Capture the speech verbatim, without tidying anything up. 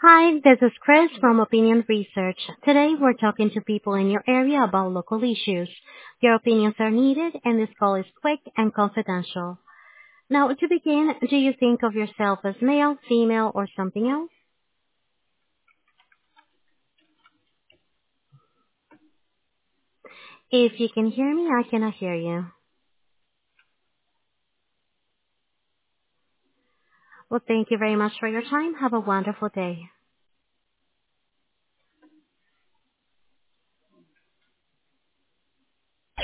Hi, this is Chris from Opinion Research. Today we're talking to people in your area about local issues. Your opinions are needed and this call is quick and confidential. Now, to begin, do you think of yourself as male, female, or something else? If you can hear me, I cannot hear you. Well, thank you very much for your time. Have a wonderful day.